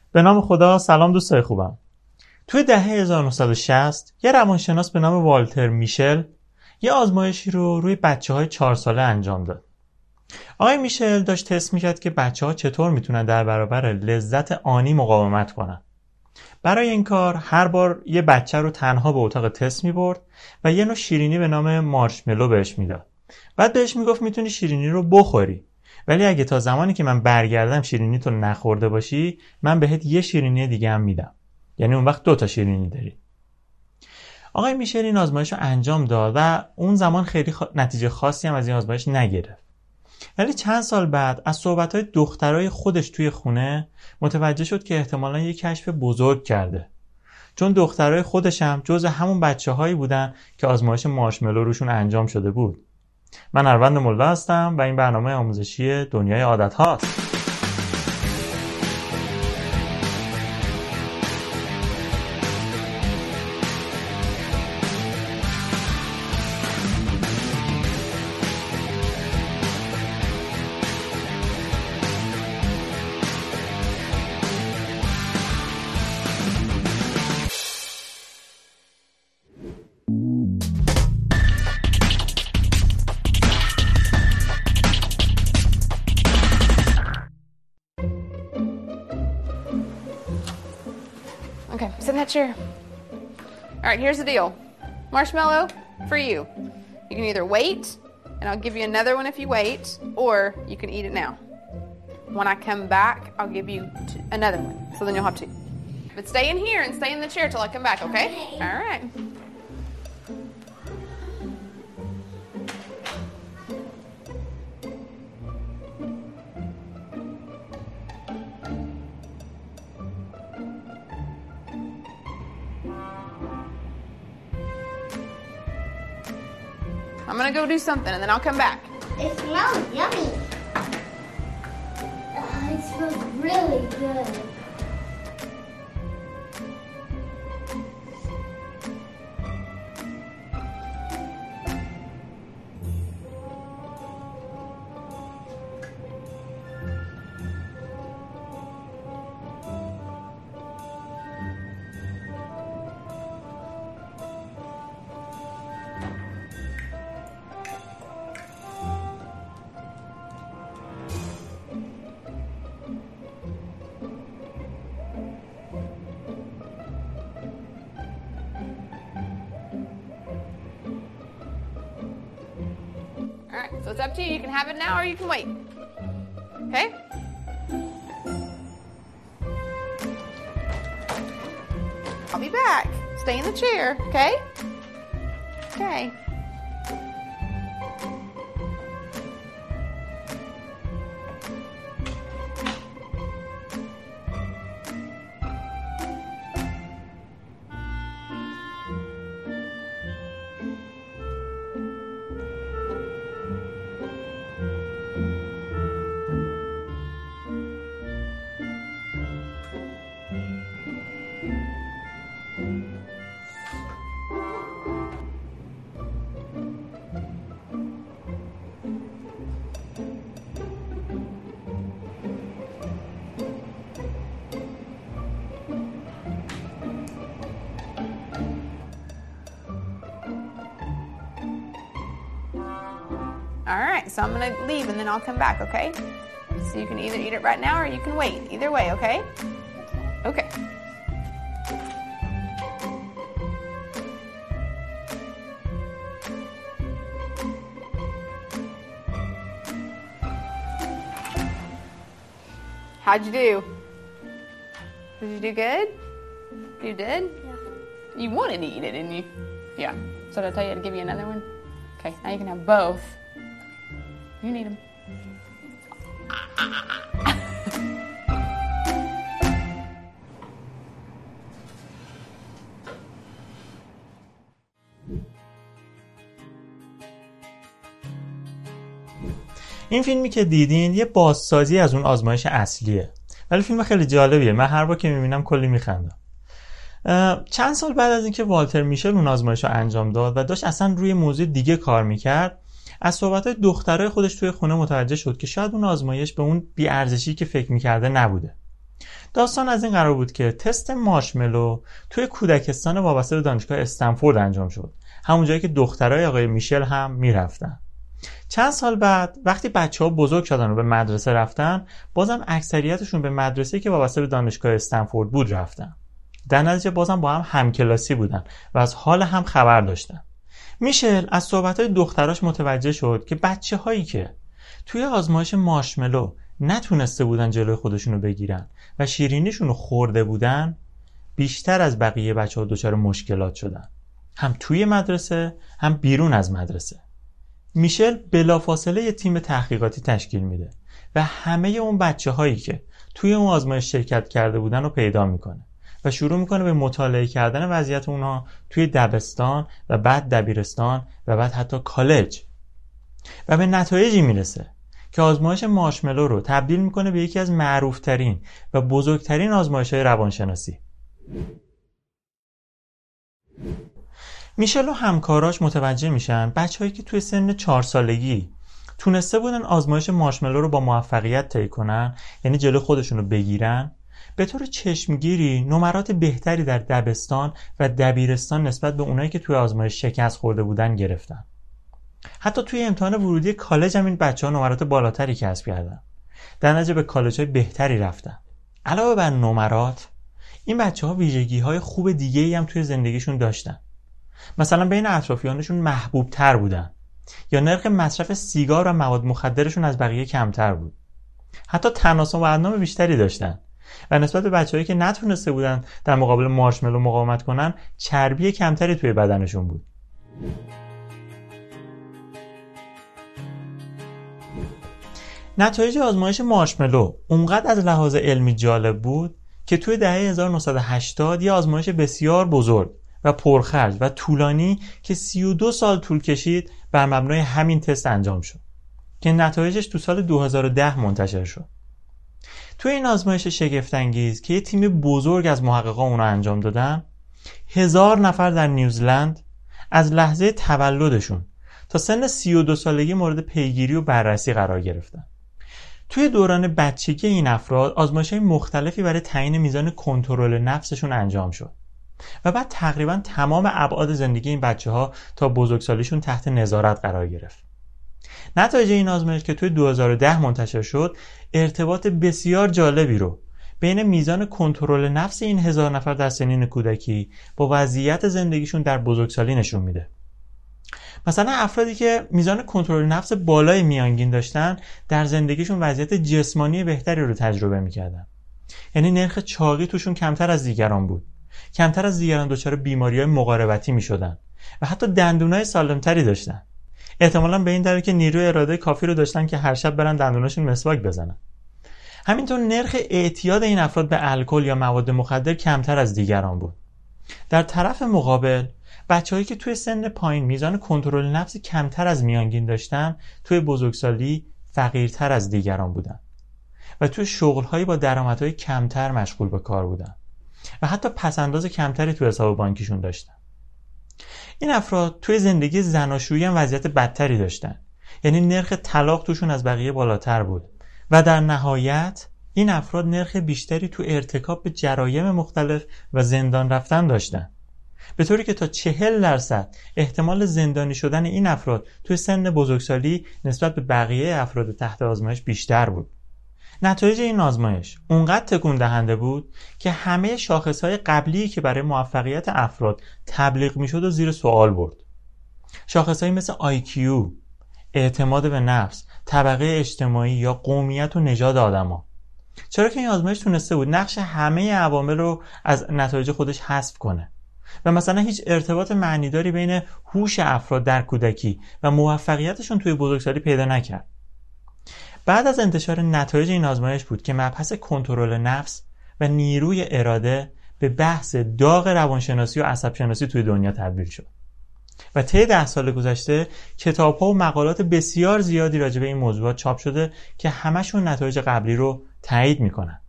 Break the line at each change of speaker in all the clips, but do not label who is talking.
به نام خدا. سلام دوستای خوبم. توی دهه 1960 یه روانشناس به نام والتر میشل یه آزمایشی رو روی بچه‌های 4 ساله انجام داد. آقای میشل داشت تست میکرد که بچه‌ها چطور میتونن در برابر لذت آنی مقاومت کنن. برای این کار هر بار یه بچه رو تنها به اتاق تست میبرد و یه نوع شیرینی به نام مارشملو بهش میداد. بعد بهش میگفت میتونی شیرینی رو بخوری، ولی اگه تا زمانی که من برگردم شیرینی تو نخورده باشی، من بهت یه شیرینی دیگه هم میدم. یعنی اون وقت 2 تا شیرینی داری. آقای میشل این آزمایش رو انجام داد و اون زمان خیلی نتیجه خاصی هم از این آزمایش نگرفت. ولی چند سال بعد از صحبت‌های دخترای خودش توی خونه متوجه شد که احتمالاً یه کشف بزرگ کرده. چون دخترای خودش هم جزء همون بچه‌هایی بودن که آزمایش مارشملو روشون انجام شده بود. من اروند ملا هستم و این برنامه آموزشی دنیای عادت هاست.
Okay, sit in that chair. All right, here's the deal. Marshmallow for you. You can either wait, and I'll give you another one if you wait, or you can eat it now. When I come back, I'll give you another one, so then you'll have 2. But stay in here and stay in the chair till I come back, okay? All right. I'm gonna go do something and then I'll come back.
It smells yummy. It smells really good.
All right, so it's up to you. You can have it now or you can wait. Okay? I'll be back. Stay in the chair, okay? Okay. All right, so I'm gonna leave and then I'll come back, okay? So you can either eat it right now or you can wait. Either way, okay? Okay. How'd you do? Did you do good? You did?
Yeah.
You wanted to eat it, didn't you? Yeah. So did I tell you to give you another one? Okay, now you can have both. You need them.
این فیلمی که دیدین یه بازسازی از اون آزمایش اصلیه، ولی فیلم خیلی جالبیه. من هر بار که میبینم کلی میخندم. چند سال بعد از اینکه والتر میشل اون آزمایش رو انجام داد و داشت اصلا روی موضوع دیگه کار میکرد، از صحبت‌های دخترای خودش توی خونه متوجه شد که شاید اون آزمایش به اون بی‌ارزشی که فکر میکرده نبوده. داستان از این قرار بود که تست مارشملو توی کودکستان وابسته به دانشگاه استنفورد انجام شد، همون جایی که دخترای آقای میشل هم میرفتن. چند سال بعد وقتی بچه‌ها بزرگ شدن و به مدرسه رفتن، بازم اکثریتشون به مدرسه‌ای که وابسته به دانشگاه استنفورد بود رفتن. در نتیجه بازم با هم همکلاسی بودن و از حال هم خبر داشتن. میشل از صحبت‌های دختراش متوجه شد که بچه‌هایی که توی آزمایش مارشملو نتونسته بودن جلوی خودشونو بگیرن و شیرینیشونو خورده بودن، بیشتر از بقیه بچه‌ها دچار مشکلات شدن، هم توی مدرسه هم بیرون از مدرسه. میشل بلافاصله یه تیم تحقیقاتی تشکیل میده و همه اون بچه‌هایی که توی اون آزمایش شرکت کرده بودن رو پیدا میکنه و شروع میکنه به مطالعه کردن وضعیت اونها توی دبستان و بعد دبیرستان و بعد حتی کالج و به نتایجی میرسه که آزمایش مارشملو رو تبدیل میکنه به یکی از معروفترین و بزرگترین آزمایش‌های روانشناسی. میشل و همکاراش متوجه میشن بچه‌هایی که توی سن 4 سالگی تونسته بودن آزمایش مارشملو رو با موفقیت طی کنن، یعنی جلو خودشون رو بگیرن، به طور چشمگیری نمرات بهتری در دبستان و دبیرستان نسبت به اونایی که توی آزمایش شکست خورده بودن گرفتن. حتی توی امتحان ورودی کالج هم این بچه‌ها نمرات بالاتری کسب کردن. در نتیجه به کالج‌های بهتری رفتن. علاوه بر نمرات، این بچه‌ها ویژگی‌های خوب دیگه‌ای هم توی زندگیشون داشتن. مثلا بین اطرافیانشون محبوب تر بودن، یا نرخ مصرف سیگار و مواد مخدرشون از بقیه کمتر بود. حتی تناسب و اندام بیشتری داشتن و نسبت به بچه‌هایی که نتونسته بودن در مقابل مارشملو مقاومت کنن، چربی کمتری توی بدنشون بود. نتایج آزمایش مارشملو اونقدر از لحاظ علمی جالب بود که توی دهه 1980 یه آزمایش بسیار بزرگ و پرخرج و طولانی که 32 سال طول کشید بر مبنای همین تست انجام شد که نتایجش تو سال 2010 منتشر شد. توی این آزمایش شگفت‌انگیز که یه تیم بزرگ از محققان اون رو انجام دادن، 1000 نفر در نیوزلند از لحظه تولدشون تا سن 32 سالگی مورد پیگیری و بررسی قرار گرفتن. توی دوران بچگی این افراد آزمایش‌های مختلفی برای تعیین میزان کنترل نفسشون انجام شد و بعد تقریبا تمام ابعاد زندگی این بچه‌ها تا بزرگسالیشون تحت نظارت قرار گرفت. نتایج این آزمایش که توی 2010 منتشر شد، ارتباط بسیار جالبی رو بین میزان کنترل نفس این 1000 نفر در سنین کودکی با وضعیت زندگیشون در بزرگسالی نشون میده. مثلا افرادی که میزان کنترل نفس بالای میانگین داشتن، در زندگیشون وضعیت جسمانی بهتری رو تجربه میکردن. یعنی نرخ چاقی توشون کمتر از دیگران بود، کمتر از دیگران دچار بیماری‌های مقاربتی میشدن و حتی دندونای سالمتری داشتن. احتمالاً به این دلیل که نیروی اراده کافی رو داشتن که هر شب برن دندوناشون مسواک بزنن. همینطور نرخ اعتیاد این افراد به الکل یا مواد مخدر کمتر از دیگران بود. در طرف مقابل، بچه‌هایی که توی سن پایین میزان کنترل نفس کمتر از میانگین داشتن، توی بزرگسالی فقیرتر از دیگران بودن و توی شغل‌هایی با درآمدهای کمتر مشغول به کار بودن و حتی پس‌انداز کمتری توی حساب بانکیشون داشتن. این افراد توی زندگی زناشویی هم وضعیت بدتری داشتن، یعنی نرخ طلاق توشون از بقیه بالاتر بود و در نهایت این افراد نرخ بیشتری تو ارتکاب به جرایم مختلف و زندان رفتن داشتن، به طوری که تا 40% احتمال زندانی شدن این افراد توی سن بزرگسالی نسبت به بقیه افراد تحت آزمایش بیشتر بود. نتایج این آزمایش اونقدر تکون دهنده بود که همه شاخصهای قبلی که برای موفقیت افراد تبلیغ میشد و زیر سوال برد. شاخصهایی مثل IQ، اعتماد به نفس، طبقه اجتماعی یا قومیت و نژاد آدما. چرا که این آزمایش تونسته بود نقش همه عوامل رو از نتایج خودش حذف کنه و مثلا هیچ ارتباط معنیداری بین هوش افراد در کودکی و موفقیتشون توی بزرگسالی پیدا نکرد. بعد از انتشار نتایج این آزمایش بود که مبحث کنترل نفس و نیروی اراده به بحث داغ روانشناسی و عصبشناسی توی دنیا تبدیل شد و طی 10 سال گذشته کتاب‌ها و مقالات بسیار زیادی راجع به این موضوعات چاپ شده که همشون نتایج قبلی رو تایید میکنن.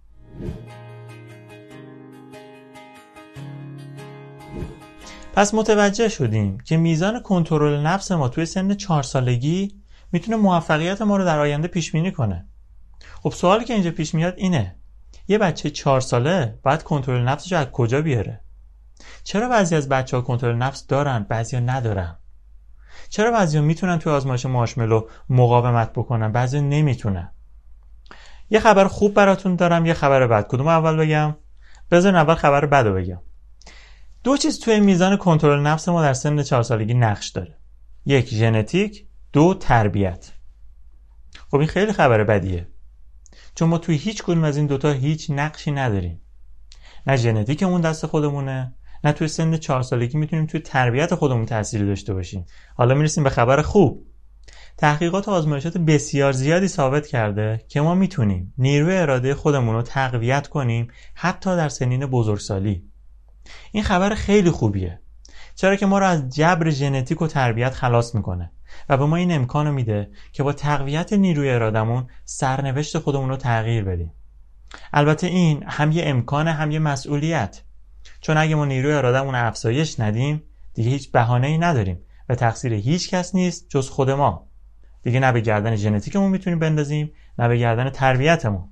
پس متوجه شدیم که میزان کنترل نفس ما توی سن 4 سالگی میتونه موفقیت ما رو در آینده پیش بینی کنه. خب سوالی که اینجا پیش میاد اینه: یه بچه 4 ساله باید کنترل نفسش رو از کجا بیاره؟ چرا بعضی از بچه‌ها کنترل نفس دارن، بعضیا ندارن؟ چرا بعضیا میتونن توی آزمایش مارشملو مقاومت بکنن، بعضیا نمیتونن؟ یه خبر خوب براتون دارم، یه خبر بد. کدوم اول بگم؟ بذارین اول خبر بدو بگم. 2 چیز توی میزان کنترل نفس ما در سن 4 سالگی نقش داره. 1 ژنتیک، 2 تربیت. خب این خیلی خبر بدیه. چون ما توی هیچ کدوم از این دوتا هیچ نقشی نداریم. نه ژنتیکمون دست خودمونه، نه توی سن 4 سالگی میتونیم توی تربیت خودمون تأثیری داشته باشیم. حالا میرسیم به خبر خوب. تحقیقات و آزمایشات بسیار زیادی ثابت کرده که ما میتونیم نیروی اراده خودمون رو تقویت کنیم حتی در سنین بزرگسالی. این خبر خیلی خوبیه. چرا که ما رو از جبر ژنتیک و تربیت خلاص میکنه و به ما این امکان رو میده که با تقویت نیروی ارادمون سرنوشت خودمون رو تغییر بدیم. البته این هم یه امکان هم یه مسئولیت. چون اگه ما نیروی ارادمون افزایش ندیم دیگه هیچ بهانه‌ای نداریم و تقصیر هیچ کس نیست جز خود ما. دیگه نه به گردن ژنتیکمون میتونیم بندازیم، نه به گردن تربیتمون.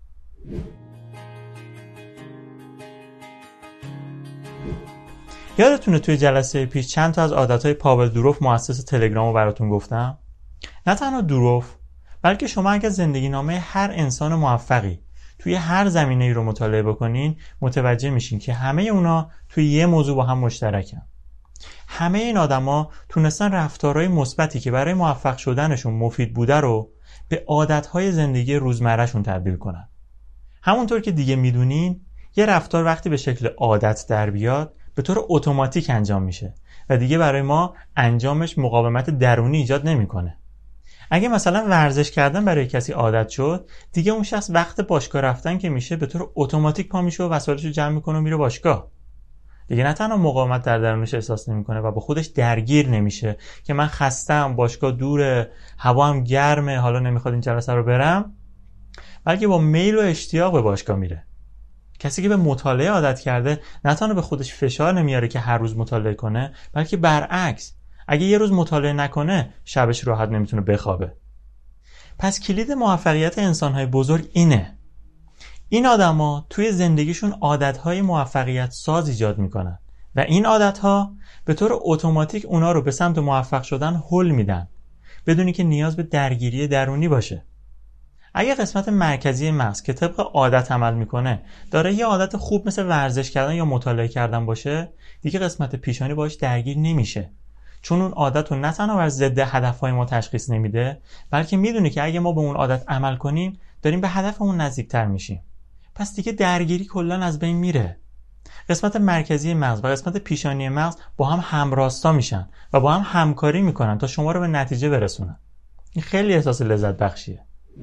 یادتونه توی جلسه پیش چند تا از عادتهای پاول دوروف مؤسس تلگرام رو براتون گفتم؟ نه تنها دوروف، بلکه شما اگه زندگی نامه هر انسان موفقی توی هر زمینه‌ای رو مطالعه بکنین متوجه میشین که همه اونا توی یه موضوع با هم مشترکن. همه این آدما تونستن رفتارهای مثبتی که برای موفق شدنشون مفید بوده رو به عادتهای زندگی روزمرهشون تبدیل کنن. همونطور که دیگه میدونین یه رفتار وقتی به شکل عادت در بیاد به طور اتوماتیک انجام میشه و دیگه برای ما انجامش مقاومت درونی ایجاد نمیکنه. اگه مثلا ورزش کردن برای کسی عادت شد، دیگه اون شخص وقت باشگاه رفتن که میشه به طور اتوماتیک پا میشه و وسایلشو جمع میکنه و میره باشگاه. دیگه نه تنها مقاومت در درونش احساس نمیکنه و با خودش درگیر نمیشه که من خستم، باشگاه دوره، هوا هم گرمه، حالا نمیخواد این جلسه رو برم، بلکه با میل و اشتیاق به باشگاه میره. کسی که به مطالعه عادت کرده نه تنها به خودش فشار نمیاره که هر روز مطالعه کنه، بلکه برعکس، اگه یه روز مطالعه نکنه شبش راحت نمیتونه بخوابه. پس کلید موفقیت انسان‌های بزرگ اینه. این آدما توی زندگیشون عادت‌های موفقیت ساز ایجاد میکنن و این عادت‌ها به طور اتوماتیک اونا رو به سمت موفق شدن هل میدن بدون که نیاز به درگیری درونی باشه. اگه قسمت مرکزی مغز که طبق عادت عمل میکنه داره یه عادت خوب مثل ورزش کردن یا مطالعه کردن باشه، دیگه قسمت پیشانی باش درگیر نمیشه. چون اون عادت رو نه تنها بر ضد هدفهای ما تشخیص نمیده، بلکه میدونه که اگه ما به اون عادت عمل کنیم داریم به هدفمون نزدیکتر میشیم. پس دیگه درگیری کلا از بین میره. قسمت مرکزی مغز و قسمت پیشانی مغز با هم همراستا میشن و با هم همکاری میکنن تا شما رو به نتیجه برسونن. این خیلی احساس لذت بخشیه.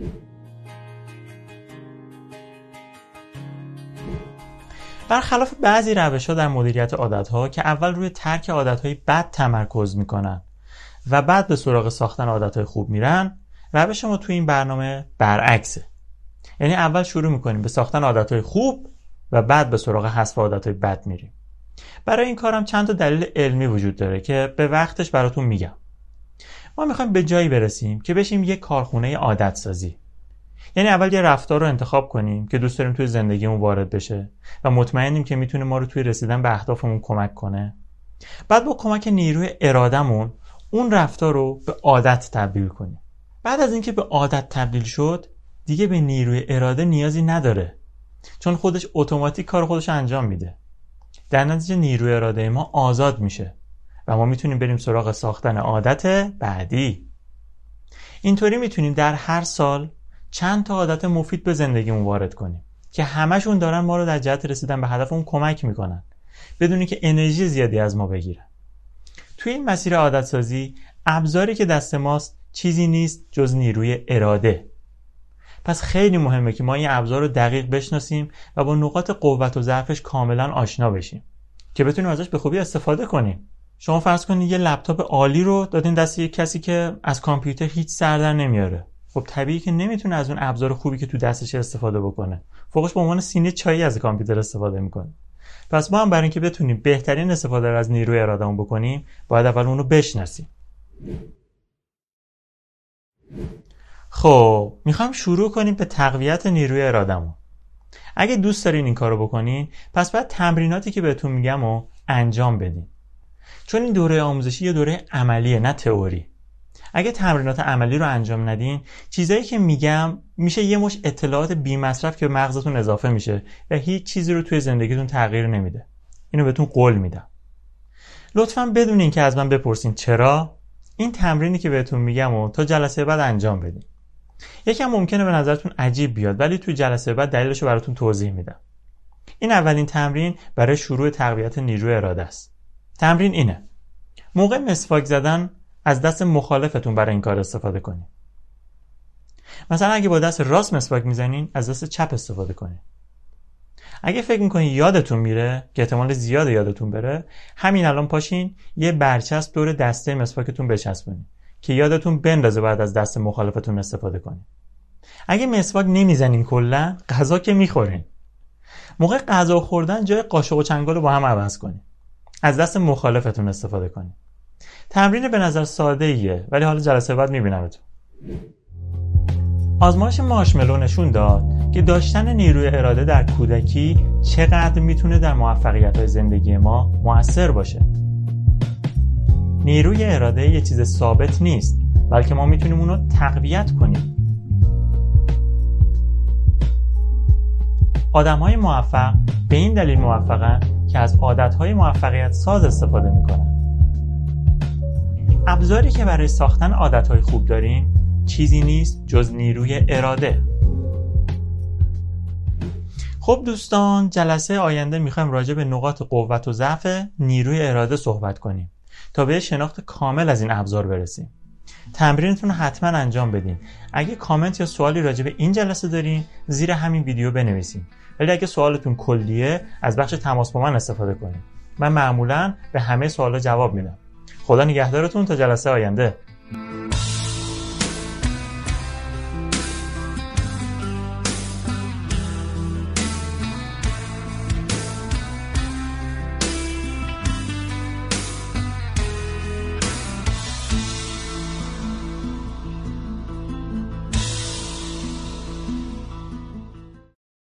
برخلاف بعضی روش‌ها در مدیریت عادت‌ها که اول روی ترک عادت‌های بد تمرکز میکنن و بعد به سراغ ساختن عادت‌های خوب میرن، روش ما توی این برنامه برعکسه. یعنی اول شروع میکنیم به ساختن عادت‌های خوب و بعد به سراغ حذف عادت‌های بد میریم. برای این کارم چند تا دلیل علمی وجود داره که به وقتش براتون میگم. ما میخوایم به جایی برسیم که بشیم یک کارخونه عادت سازی. یعنی اول یه رفتار رو انتخاب کنیم که دوست داریم توی زندگیمون وارد بشه و مطمئنیم که میتونه ما رو توی رسیدن به اهدافمون کمک کنه. بعد با کمک نیروی ارادمون اون رفتار رو به عادت تبدیل کنیم. بعد از اینکه به عادت تبدیل شد، دیگه به نیروی اراده نیازی نداره، چون خودش اتوماتیک کار خودش انجام میده. در نتیجه نیروی اراده ما آزاد میشه و ما میتونیم بریم سراغ ساختن عادت بعدی. اینطوری میتونیم در هر سال چند تا عادت مفید به زندگیمون وارد کنیم که همشون دارن ما رو در جهت رسیدن به هدفمون کمک میکنن بدون که انرژی زیادی از ما بگیرن. توی این مسیر عادت سازی ابزاری که دست ماست چیزی نیست جز نیروی اراده. پس خیلی مهمه که ما این ابزار رو دقیق بشناسیم و با نقاط قوت و ضعفش کاملا آشنا بشیم که بتونیم ازش به خوبی استفاده کنیم. شما فرض کنید یه لپتاپ عالی رو دادین دست یک کسی که از کامپیوتر هیچ سر در نمیاره. خب طبیعی که نمیتونه از اون ابزار خوبی که تو دستش استفاده بکنه. فوقش به عنوان سینه چایی از کامپیوتر استفاده میکنه. پس ما هم برای اینکه بتونیم بهترین استفاده رو از نیروی ارادهمون بکنیم، باید اول اون رو بشناسیم. خب میخوام شروع کنیم به تقویت نیروی ارادهمون. اگه دوست دارین این کارو بکنین، پس باید تمریناتی که بهتون میگم رو انجام بدین. چون این دوره آموزشی یه دوره عملیه، نه تئوری. اگه تمرینات عملی رو انجام ندین، چیزایی که میگم میشه یه مش اطلاعات بی مصرف که به مغزتون اضافه میشه و هیچ چیزی رو توی زندگیتون تغییر نمیده. اینو بهتون قول میدم. لطفاً بدون اینکه از من بپرسین چرا، این تمرینی که بهتون میگم رو تا جلسه بعد انجام بدین. یکم ممکنه به نظرتون عجیب بیاد، ولی توی جلسه بعد دلیلش رو براتون توضیح میدم. این اولین تمرین برای شروع تقویت نیروی اراده است. تمرین اینه: موقع مسواک زدن از دست مخالفتون برای این کار استفاده کنین. مثلا اگه با دست راست مسواک میزنین، از دست چپ استفاده کنین. اگه فکر میکنین یادتون میره، که احتمال زیاده یادتون بره، همین الان پاشین یه برچسب دور دسته مسواکتون بچسبونین که یادتون بندازه بعد از دست مخالفتون استفاده کنین. اگه مسواک نمیزنین کلا، غذا که میخورین. موقع غذا خوردن جای قاشق و چنگال رو با هم عوض کنین. از دست مخالفتون استفاده کنین. تمرین به نظر ساده ایه، ولی حالا جلسه بعد میبینمتون. آزمایش مارشملو نشون داد که داشتن نیروی اراده در کودکی چقدر میتونه در موفقیت‌های زندگی ما مؤثر باشه. نیروی اراده یه چیز ثابت نیست، بلکه ما میتونیم اونو تقویت کنیم. آدم‌های موفق به این دلیل موفقن که از عادت‌های موفقیت ساز استفاده میکنن. ابزاری که برای ساختن عادت‌های خوب داریم چیزی نیست جز نیروی اراده. خب دوستان، جلسه آینده میخوایم راجع به نقاط قوت و ضعف نیروی اراده صحبت کنیم تا به شناخت کامل از این ابزار برسیم. تمرینتون رو حتما انجام بدین. اگه کامنت یا سوالی راجع به این جلسه دارین، زیر همین ویدیو بنویسین. ولی اگه سوالتون کلیه، از بخش تماس با من استفاده کنین. من معمولاً به همه سوالا جواب میدم. خدا نگهدارتون تا جلسه آینده.